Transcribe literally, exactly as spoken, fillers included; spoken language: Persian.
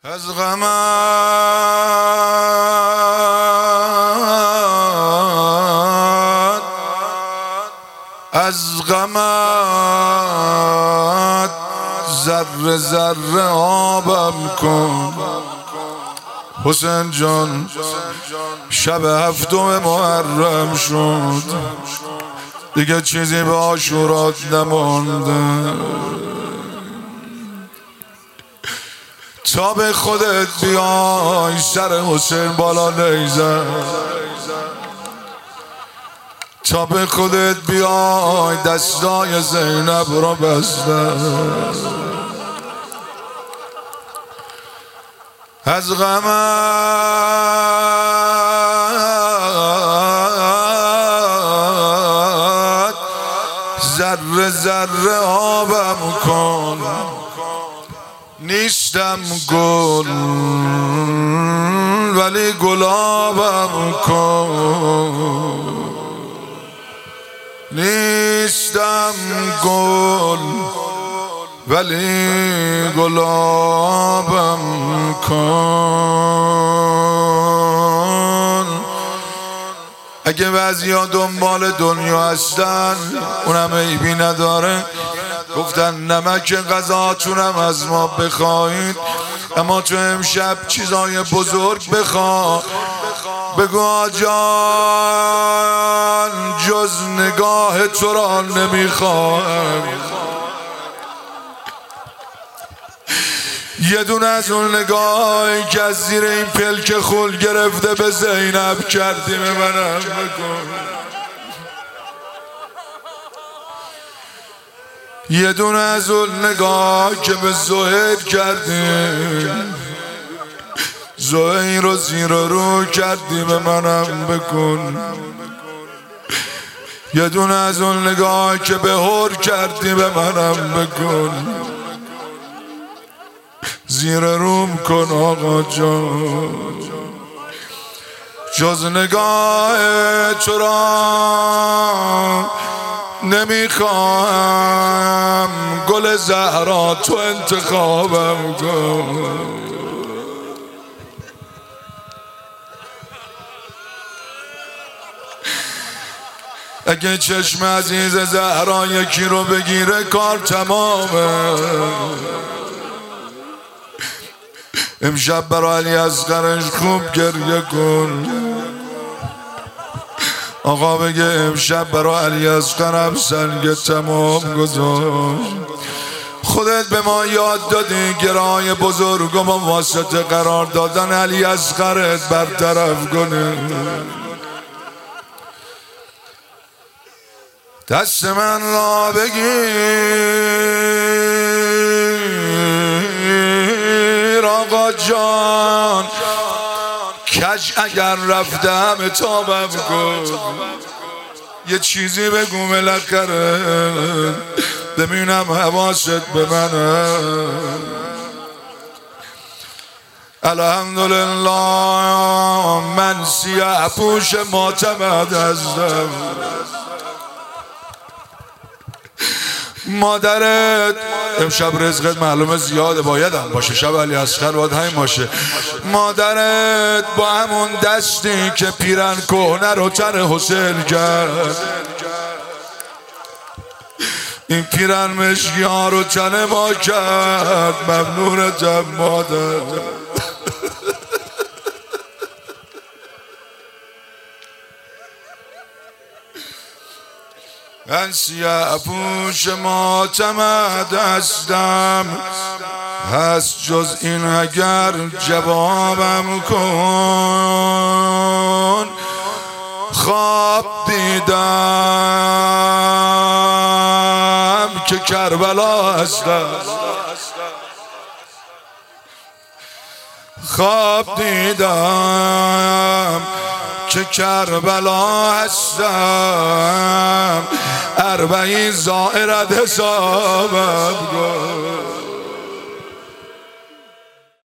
از غمت از غمت ذره ذره آبم کن حسین جان. شب هفتم محرم شد، دیگه چیزی به عاشورات نمانده. تا به خودت بیای سر حسین بالا نیزن، تا به خودت بیای دستای زینب رو بستن. از غمت ذره ذره آبم کن. نیستم گل ولی گلابم کن. نیستم گل ولی گلابم کن. اگه بعضیا دنبال دنیا هستن اونم عیبی نداره، گفتن نمک غذاتونم از ما بخواید، اما تو امشب چیزای بزرگ بخوا. بگو آجان جز نگاه تو را نمیخواهم. یه دونه از اون نگاهی که از زیر این پلک خول گرفته به زینب کردی به منم بکن. یه دونه از اون نگاه که به زهیر کردی، زهیر رو زیر رو کردی به منم بکن. یه دونه از اون نگاه که به هور کردی به منم بکن. زیر روم کن آقا جان، جز نگاه تو را نمیخواهم. گل زهرا تو انتخابم کن. اگه چشم عزیز زهرا یکی رو بگیره کار تمامه. امشب برای علی اصغرش خوب گریه کن. آقا بگه امشب برای علی اصغرم سنگ تمام گذاشت. خودت به ما یاد دادی گرای بزرگم و واسطه قرار دادن علی اصغرت برطرف کنه. دست من را بگیر آقا جان، کج اگر رفتم اتابم کن. یه چیزی بگو بالاخره ببینم حواست به منه. الحمدلله من سیاه پوش معتمد هستم. مادرت امشب رزقت معلومه زیاده، بایدم باشه، شب علی اصغر باید همین باشه. مادرت با همون دستی که پیرن کهنه رو تن حسین کرد، این پیرن مشکی ها رو تن ما کرد. ممنونتم مادر. من سیاه پوش معتمد هستم، هست جز این اگر جوابم کن. خواب دیدم که کربلا هستم، خواب دیدم که کربلا هستم. اربعین زائرت حسابم کن.